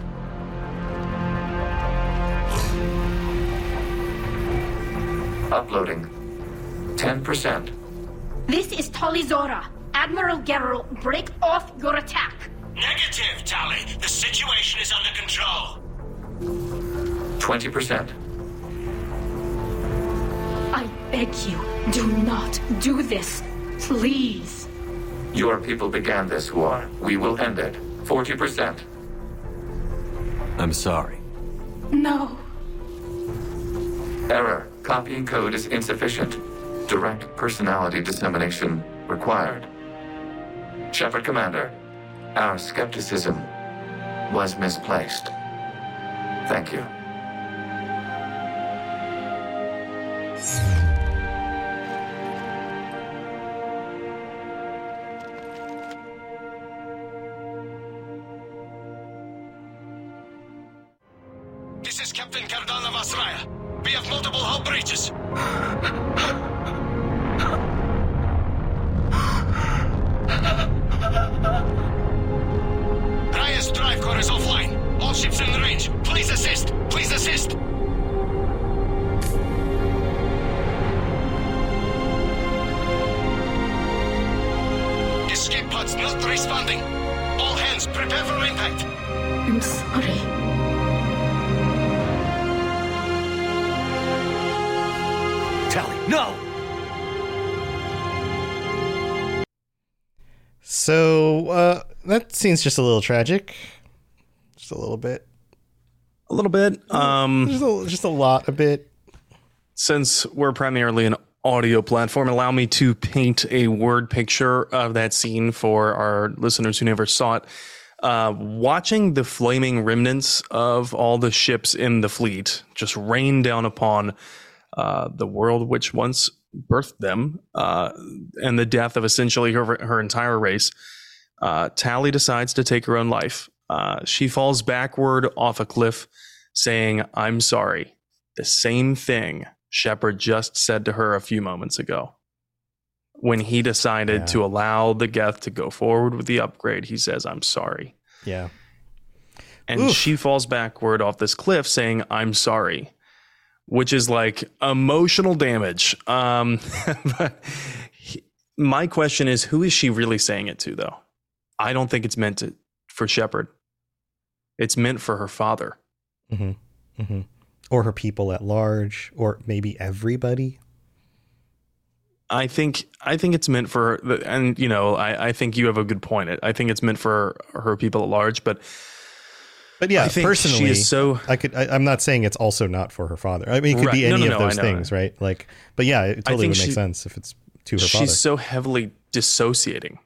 Uploading. 10%. This is Tali Zora. Admiral Gerrel, break off your attack. Negative, Tali. The situation is under control. 20%. I beg you, do not do this. Please. Your people began this war. We will end it. 40%. I'm sorry. No. Error. Copying code is insufficient. Direct personality dissemination required. Shepard, Commander, our skepticism was misplaced. Thank you. This is Captain Cardona Vasraya. We have multiple hull breaches. Raya's drive core is offline. All ships in range. Please assist. Please assist. Escape pods not responding. All hands prepare for impact. I'm sorry. Tali, no! So, that scene's just a little tragic. Just a little bit. A little bit. Just a lot, a bit. Since we're primarily an audio platform, allow me to paint a word picture of that scene for our listeners who never saw it. Watching the flaming remnants of all the ships in the fleet just rain down upon the world which once birthed them, and the death of essentially her entire race, Tali decides to take her own life. She falls backward off a cliff saying, "I'm sorry." The same thing Shepard just said to her a few moments ago. When he decided to allow the Geth to go forward with the upgrade, he says, "I'm sorry." Yeah. And she falls backward off this cliff saying, "I'm sorry," which is like emotional damage. But my question is, who is she really saying it to, though? I don't think it's meant for Shepard. It's meant for her father. Mm-hmm. Mm-hmm. Or her people at large, or maybe everybody. I think it's meant for, and I think you have a good point. I think it's meant for her people at large, but yeah, I think personally, she is so. I'm not saying it's also not for her father. I mean, it could be any of those things, right? Like, but yeah, it totally would make sense if it's to her father. She's so heavily dissociating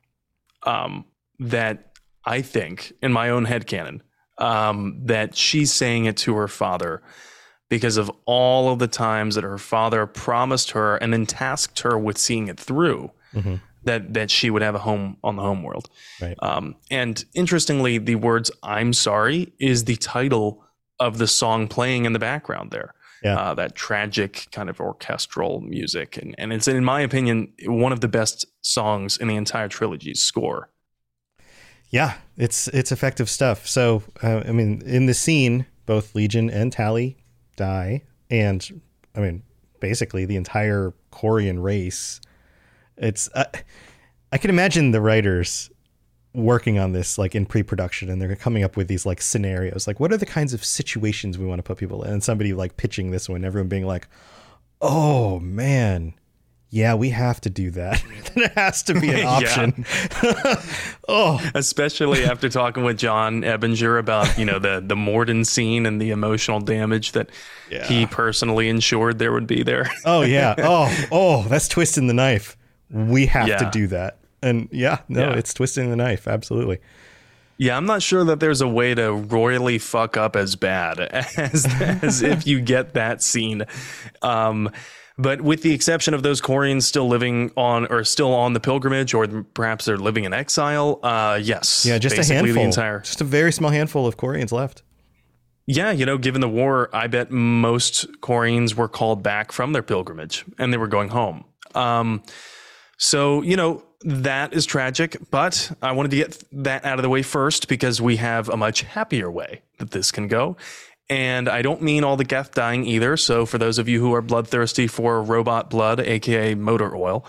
that I think, in my own headcanon, that she's saying it to her father because of all of the times that her father promised her and then tasked her with seeing it through, that she would have a home on the home world. Right. And interestingly, the words "I'm sorry" is the title of the song playing in the background there. Yeah. That tragic kind of orchestral music. And it's, in my opinion, one of the best songs in the entire trilogy's score. Yeah, it's effective stuff. So, I mean, in the scene, both Legion and Tali die, and I mean, basically the entire Quarian race. It's I can imagine the writers working on this like in pre-production, and they're coming up with these like scenarios, like what are the kinds of situations we want to put people in, and somebody like pitching this one, everyone being like, "Oh man, yeah, we have to do that." It has to be an option. Especially after talking with John Ebinger about, the Morden scene and the emotional damage that he personally ensured there would be there. Oh yeah. Oh, that's twisting the knife. We have to do that. And it's twisting the knife. Absolutely. Yeah, I'm not sure that there's a way to royally fuck up as bad as if you get that scene. But with the exception of those Quarians still on the pilgrimage, or perhaps they're living in exile, yes. Yeah, just a handful. Just a very small handful of Quarians left. Yeah, given the war, I bet most Quarians were called back from their pilgrimage and they were going home. So, that is tragic, but I wanted to get that out of the way first because we have a much happier way that this can go. And I don't mean all the Geth dying either. So for those of you who are bloodthirsty for robot blood, aka motor oil,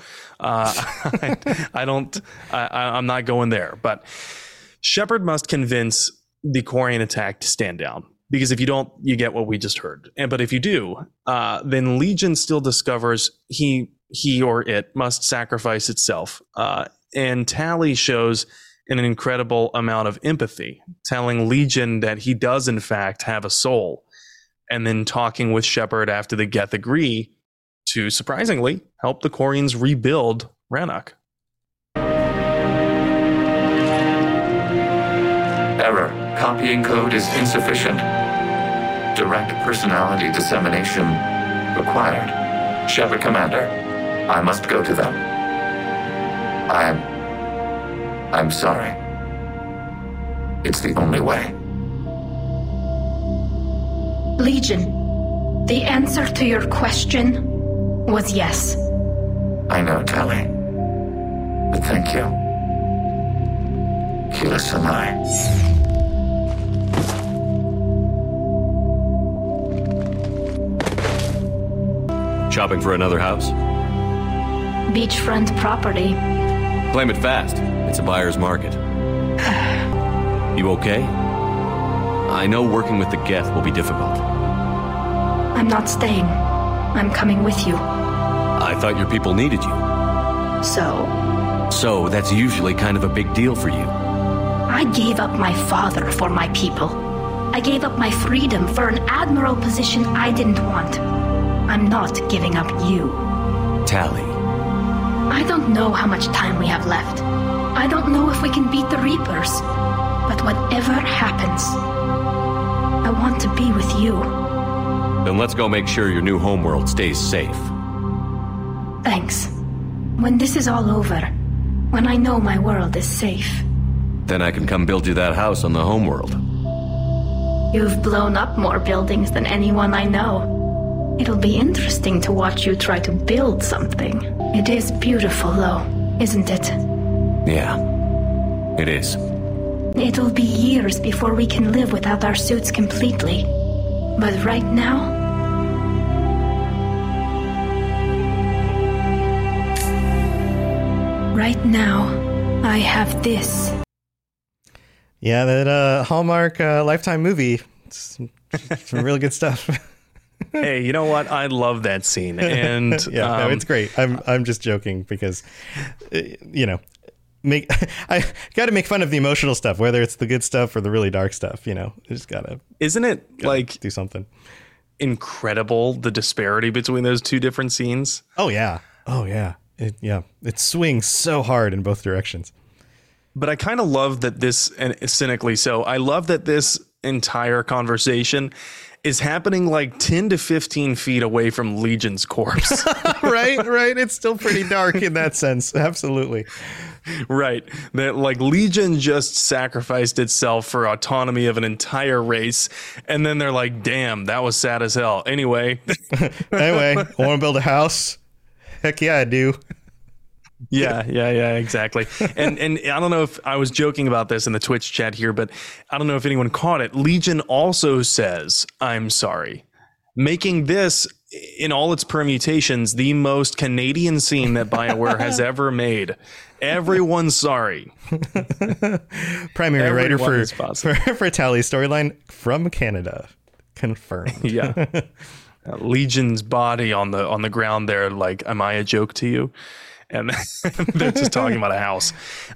I'm not going there. But Shepard must convince the Quarian attack to stand down, because if you don't, you get what we just heard. But if you do, then Legion still discovers he or it must sacrifice itself. And Tali shows an incredible amount of empathy, telling Legion that he does in fact have a soul, and then talking with Shepard after the Geth agree to, surprisingly, help the Quarians rebuild Rannoch. Error. Copying code is insufficient. Direct personality dissemination required. Shepard Commander, I must go to them. I'm sorry. It's the only way. Legion, the answer to your question was yes. I know, Tali. But thank you. Keyless Sanai. Shopping for another house? Beachfront property. Claim it fast. It's a buyer's market. You okay? I know working with the Geth will be difficult. I'm not staying. I'm coming with you. I thought your people needed you. So that's usually kind of a big deal for you. I gave up my father for my people. I gave up my freedom for an admiral position I didn't want. I'm not giving up you. Tali. I don't know how much time we have left. I don't know if we can beat the Reapers. But whatever happens, I want to be with you. Then let's go make sure your new homeworld stays safe. Thanks. When this is all over, when I know my world is safe, then I can come build you that house on the homeworld. You've blown up more buildings than anyone I know. It'll be interesting to watch you try to build something. It is beautiful, though, isn't it? Yeah, it is. It'll be years before we can live without our suits completely. But right now... Right now, I have this. Yeah, that Hallmark Lifetime movie. It's some really good stuff. Hey, you know what? I love that scene, and yeah, no, it's great. I'm just joking because, you know, I got to make fun of the emotional stuff, whether it's the good stuff or the really dark stuff. You know, I just gotta. Isn't it like do something incredible, the disparity between those two different scenes? Oh yeah, it swings so hard in both directions. But I kind of love that this, and cynically so, I love that this entire conversation is happening like 10 to 15 feet away from Legion's corpse. Right. It's still pretty dark in that sense. Absolutely. Right. That like Legion just sacrificed itself for autonomy of an entire race. And then they're like, damn, that was sad as hell. Anyway, want to build a house? Heck yeah, I do. Yeah, exactly. And I don't know if I was joking about this in the Twitch chat here, but I don't know if anyone caught it. Legion also says, I'm sorry, making this in all its permutations the most Canadian scene that BioWare has ever made. Everyone's sorry. Primary writer for Tali's storyline from Canada. Confirmed. Yeah. Legion's body on the ground there, like, am I a joke to you? And they're just talking about a house.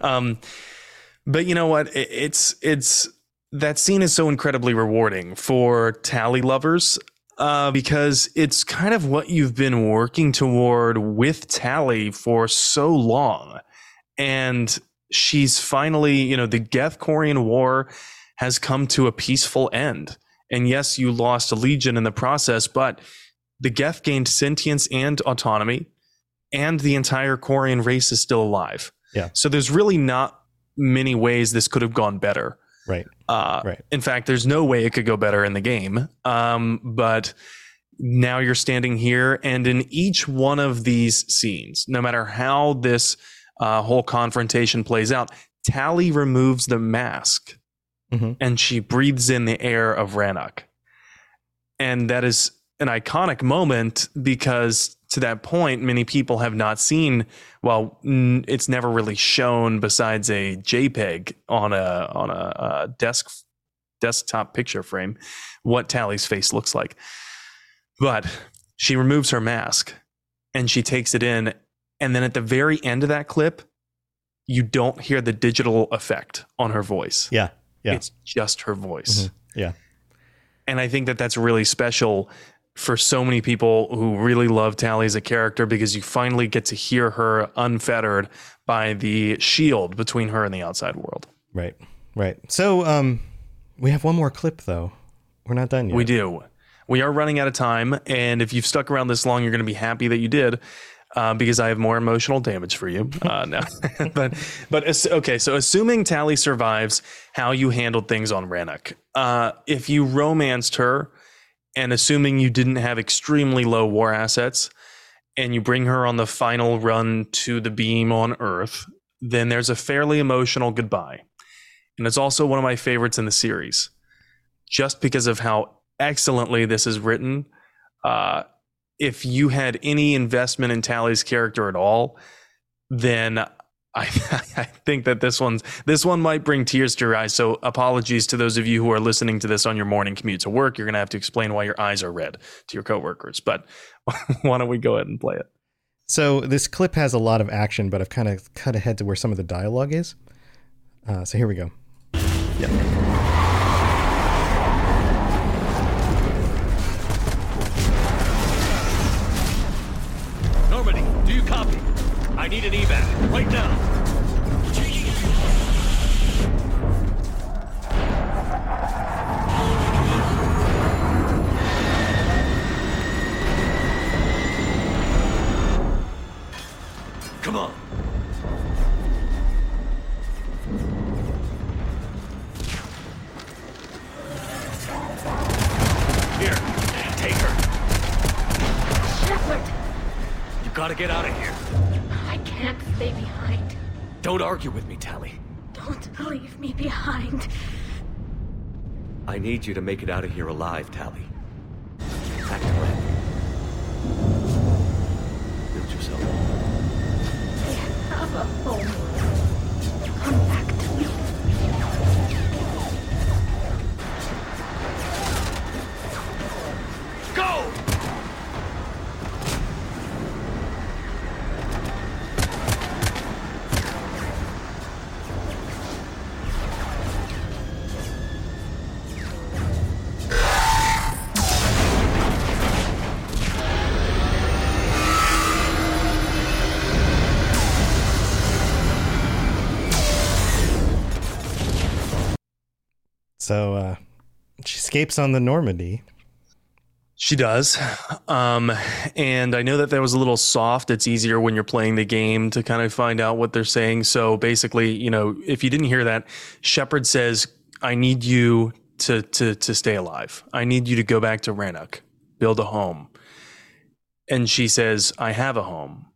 But you know what? It's that scene is so incredibly rewarding for Tali lovers because it's kind of what you've been working toward with Tali for so long. And she's finally, you know, the Geth-Corian War has come to a peaceful end. And yes, you lost a Legion in the process, but the Geth gained sentience and autonomy. And the entire Corian race is still alive. Yeah. So there's really not many ways this could have gone better. Right. In fact, there's no way it could go better in the game. But now you're standing here, and in each one of these scenes, no matter how this whole confrontation plays out, Tali removes the mask and she breathes in the air of Rannoch. And that is an iconic moment because to that point, many people have not seen, well, it's never really shown besides a JPEG on a desktop picture frame, what Tali's face looks like. But she removes her mask and she takes it in. And then at the very end of that clip, you don't hear the digital effect on her voice. Yeah. It's just her voice. Yeah. And I think that that's really special for so many people who really love Tali as a character, because you finally get to hear her unfettered by the shield between her and the outside world. Right. So we have one more clip, though. We're not done yet. We do. We are running out of time. And if you've stuck around this long, you're going to be happy that you did, because I have more emotional damage for you. No. but okay, so assuming Tali survives, how you handled things on Rannoch. If you romanced her, and assuming you didn't have extremely low war assets, and you bring her on the final run to the beam on Earth, then there's a fairly emotional goodbye. And it's also one of my favorites in the series, just because of how excellently this is written. If you had any investment in Tali's character at all, then I think that this one might bring tears to your eyes. So apologies to those of you who are listening to this on your morning commute to work. You're going to have to explain why your eyes are red to your coworkers. But why don't we go ahead and play it? So this clip has a lot of action, but I've kind of cut ahead to where some of the dialogue is. So here we go. Yep. Normandy, do you copy? I need an evac right now. Come on. Here, take her. Shepard! You gotta get out of here. I can't stay behind. Don't argue with me, Tali. Don't leave me behind. I need you to make it out of here alive, Tali. Back to Ren. Build yourself a home. I have a home. Come back to me. Go! So she escapes on the Normandy. She does. And I know that was a little soft. It's easier when you're playing the game to kind of find out what they're saying. So basically, you know, if you didn't hear that, Shepard says, I need you to stay alive. I need you to go back to Rannoch, build a home. And she says, I have a home.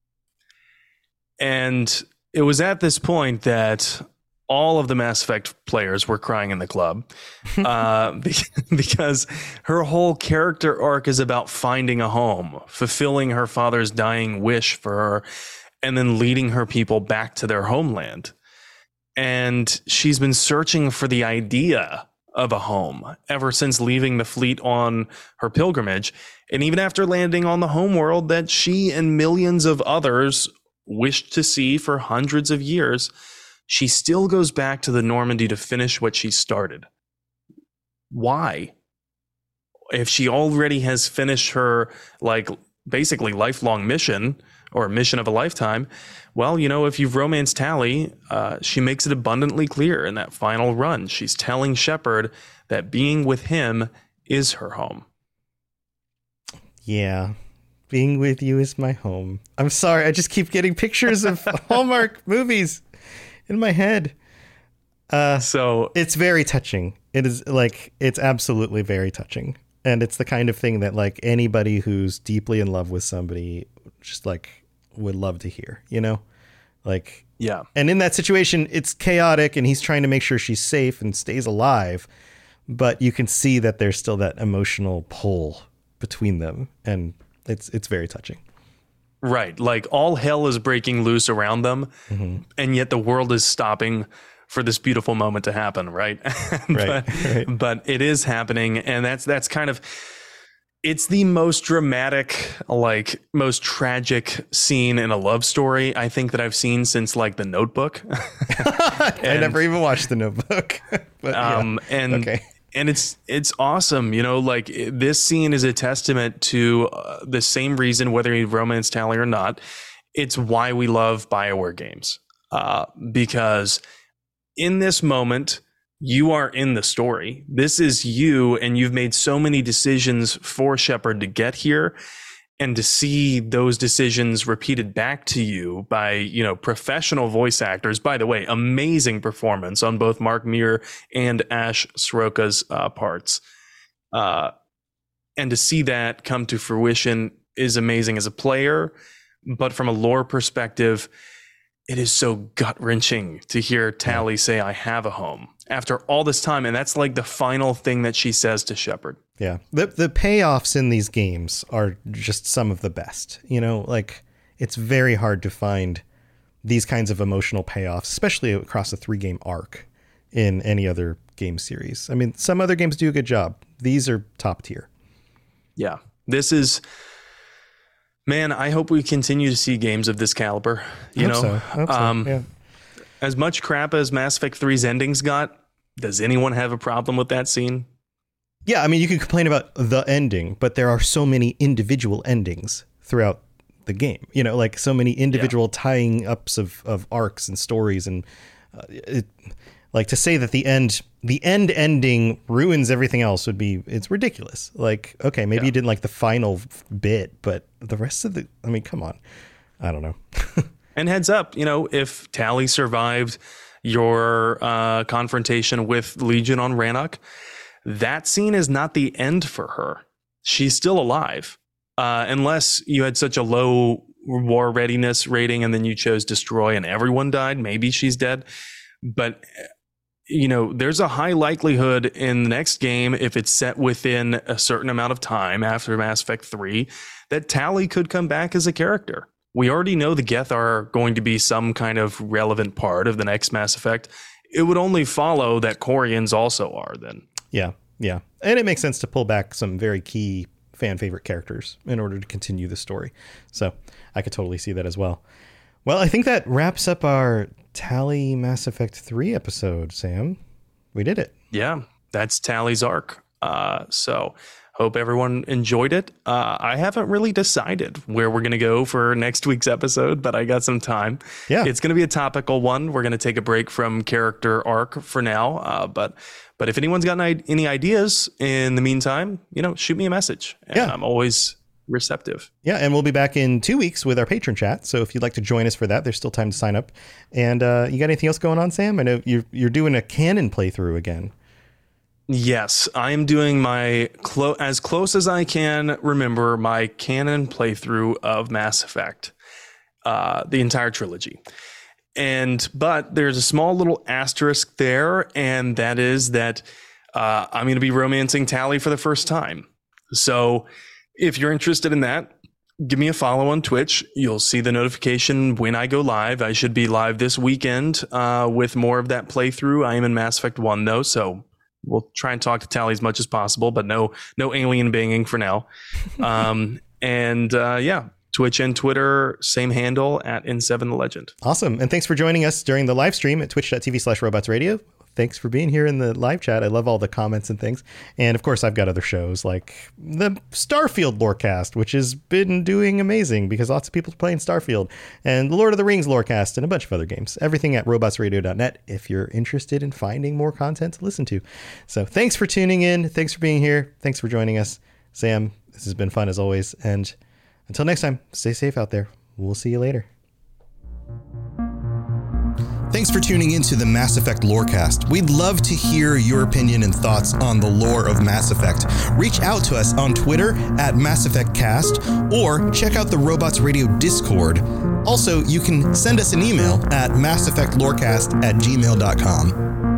And it was at this point that all of the Mass Effect players were crying in the club because her whole character arc is about finding a home, fulfilling her father's dying wish for her, and then leading her people back to their homeland. And she's been searching for the idea of a home ever since leaving the fleet on her pilgrimage. And even after landing on the homeworld that she and millions of others wished to see for hundreds of years, she still goes back to the Normandy to finish what she started. Why? If she already has finished her, like, basically lifelong mission or mission of a lifetime, well, you know, if you've romanced Tali, she makes it abundantly clear in that final run. She's telling Shepard that being with him is her home. Yeah. Being with you is my home. I'm sorry. I just keep getting pictures of Hallmark movies in my head. So it's very touching. It is like, it's absolutely very touching. And it's the kind of thing that like anybody who's deeply in love with somebody just like would love to hear, you know? Like, yeah. And in that situation, it's chaotic and he's trying to make sure she's safe and stays alive. But you can see that there's still that emotional pull between them. And it's very touching. Right. Like all hell is breaking loose around them. Mm-hmm. And yet the world is stopping for this beautiful moment to happen. Right. But it is happening. And that's kind of, it's the most dramatic, like most tragic scene in a love story, I think, that I've seen since like The Notebook. I never even watched The Notebook. But, And it's awesome. You know, like this scene is a testament to the same reason, whether you romance Tali or not. It's why we love BioWare games, because in this moment, you are in the story. This is you, and you've made so many decisions for Shepard to get here, and to see those decisions repeated back to you by, you know, professional voice actors. By the way, amazing performance on both Mark Meer and Ash Soroka's parts. And to see that come to fruition is amazing as a player, but from a lore perspective, it is so gut-wrenching to hear Tali say, I have a home, after all this time. And that's like the final thing that she says to Shepard. Yeah. The payoffs in these games are just some of the best. You know, like it's very hard to find these kinds of emotional payoffs, especially across a 3-game arc in any other game series. I mean, some other games do a good job. These are top tier. Yeah. This is Man, I hope we continue to see games of this caliber. You know, Hope so. Yeah. As much crap as Mass Effect 3's endings got, does anyone have a problem with that scene? Yeah, I mean, you can complain about the ending, but there are so many individual endings throughout the game. You know, like so many individual tying ups of arcs and stories, and like to say that the end ending ruins everything else it's ridiculous. Like, okay, maybe you didn't like the final bit, but the rest of I mean, come on. I don't know. And heads up, you know, if Tali survived your confrontation with Legion on Rannoch, that scene is not the end for her. She's still alive. Unless you had such a low war readiness rating and then you chose destroy and everyone died, maybe she's dead. But, you know, there's a high likelihood in the next game, if it's set within a certain amount of time after Mass Effect 3, that Tali could come back as a character. We already know the Geth are going to be some kind of relevant part of the next Mass Effect. It would only follow that Quarians also are then. Yeah. And it makes sense to pull back some very key fan favorite characters in order to continue the story. So I could totally see that as well. Well, I think that wraps up our Tali Mass Effect 3 episode, Sam. We did it. Yeah, that's Tali's arc. So hope everyone enjoyed it. I haven't really decided where we're going to go for next week's episode, but I got some time. Yeah. It's going to be a topical one. We're going to take a break from character arc for now. But if anyone's got any ideas in the meantime, you know, shoot me a message. Yeah. I'm always receptive. Yeah, and we'll be back in 2 weeks with our patron chat. So if you'd like to join us for that, there's still time to sign up. And you got anything else going on, Sam? I know you're doing a canon playthrough again. Yes, I am doing my as close as I can remember my canon playthrough of Mass Effect, the entire trilogy. But there's a small little asterisk there, and that is that I'm going to be romancing Tali for the first time. So if you're interested in that, give me a follow on Twitch. You'll see the notification when I go live. I should be live this weekend with more of that playthrough. I am in Mass Effect 1 though, so we'll try and talk to Tali as much as possible, but no alien banging for now. Yeah, Twitch and Twitter, same handle at N7 the Legend. Awesome. And thanks for joining us during the live stream at twitch.tv/robotsradio. Thanks for being here in the live chat. I love all the comments and things. And of course, I've got other shows like the Starfield Lorecast, which has been doing amazing because lots of people are playing Starfield, and the Lord of the Rings Lorecast, and a bunch of other games. Everything at robotsradio.net if you're interested in finding more content to listen to. So thanks for tuning in. Thanks for being here. Thanks for joining us. Sam, this has been fun as always. And until next time, stay safe out there. We'll see you later. Thanks for tuning in to the Mass Effect Lorecast. We'd love to hear your opinion and thoughts on the lore of Mass Effect. Reach out to us on Twitter at Mass Effect Cast, or check out the Robots Radio Discord. Also, you can send us an email at masseffectlorecast@gmail.com.